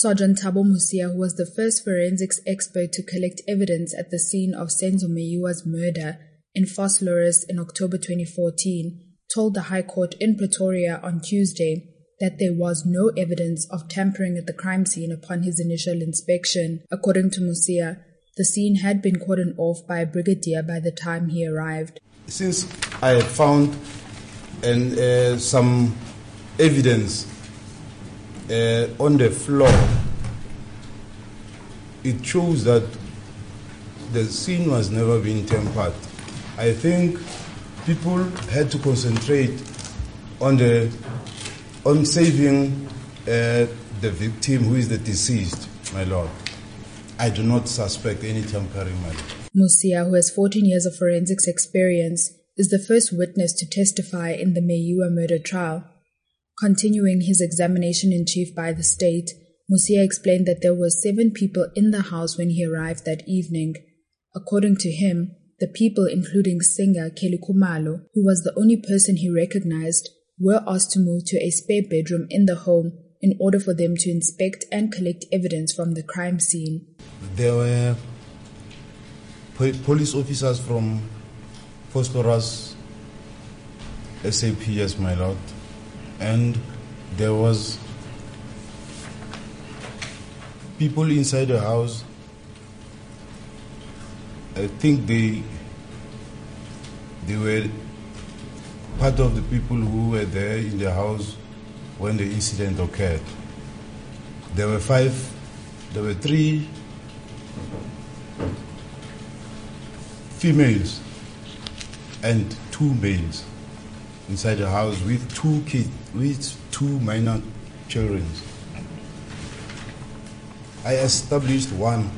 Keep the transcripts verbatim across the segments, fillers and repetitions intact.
Sergeant Thabo Musia, who was the first forensics expert to collect evidence at the scene of Senzo Meyiwa's murder in Vosloorus in October twenty fourteen, told the High Court in Pretoria on Tuesday that there was no evidence of tampering at the crime scene upon his initial inspection. According to Musia, the scene had been cordoned off by a brigadier by the time he arrived. Since I had found and, uh, some evidence uh, on the floor, it shows that the scene was never been tampered. I think people had to concentrate on the on saving uh, the victim, who is the deceased, my lord. I do not suspect any tampering, my lord. Musia, who has fourteen years of forensics experience, is the first witness to testify in the Meyiwa murder trial. Continuing his examination in chief by the state, Musia explained that there were seven people in the house when he arrived that evening. According to him, the people, including singer Kelly Khumalo, who was the only person he recognized, were asked to move to a spare bedroom in the home in order for them to inspect and collect evidence from the crime scene. There were po- police officers from Vosloorus S A P S, my lord, and there was people inside the house. I think they they were part of the people who were there in the house when the incident occurred. There were five, there were three females and two males inside the house with two kids, with two minor children. I established one,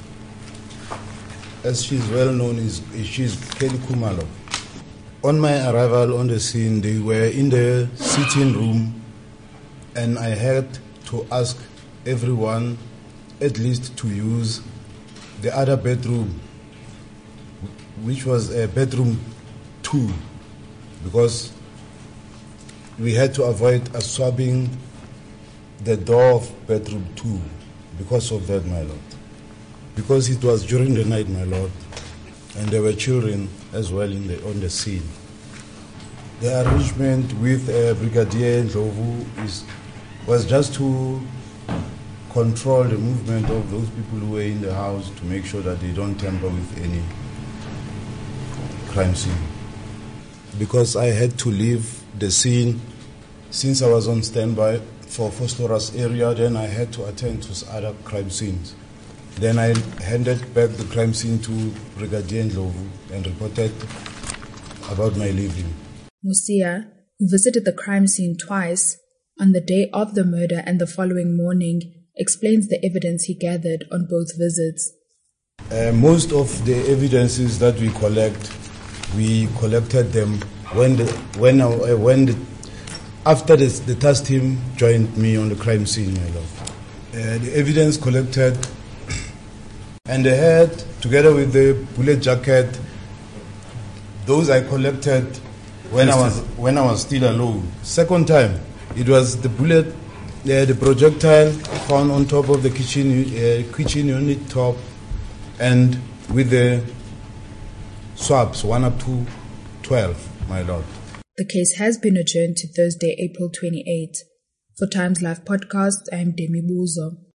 as she's well known, is she's Kelly Khumalo. On my arrival on the scene, they were in the sitting room, and I had to ask everyone at least to use the other bedroom, which was a bedroom two, because we had to avoid a swabbing the door of bedroom two because of that, my lord. Because it was during the night, my lord, and there were children as well in the, on the scene. The arrangement with uh, Brigadier Ndlovu is, was just to control the movement of those people who were in the house to make sure that they don't tamper with any crime scene. Because I had to leave the scene since I was on standby for Vosloorus area, then I had to attend to other crime scenes. Then I handed back the crime scene to Brigadier Ndlovu and reported about my leaving. Musia, who visited the crime scene twice, on the day of the murder and the following morning, explains the evidence he gathered on both visits. Uh, most of the evidences that we collect, we collected them when the, when uh, when the, after the, the task team joined me on the crime scene, my lord. Uh, the evidence collected. And the head, together with the bullet jacket, those I collected when I was when I was still alone. Second time, it was the bullet, uh, the projectile found on top of the kitchen uh, kitchen unit top, and with the swabs one up to twelve, my lord. The case has been adjourned to Thursday, April twenty-eighth. For Times Live Podcast, I am Demi Buzo.